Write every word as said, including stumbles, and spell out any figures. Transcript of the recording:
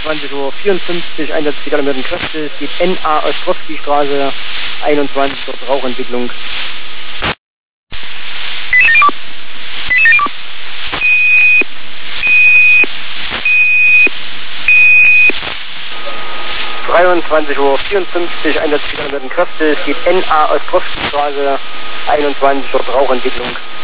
dreiundzwanzig Uhr vierundfünfzig, Einsatz der alarmierten Kräfte, es geht N A Ostrowski-Straße, einundzwanzig, dort Rauchentwicklung. dreiundzwanzig Uhr vierundfünfzig, Einsatz der alarmierten Kräfte, es geht N A Ostrowski-Straße, einundzwanzig, dort Rauchentwicklung.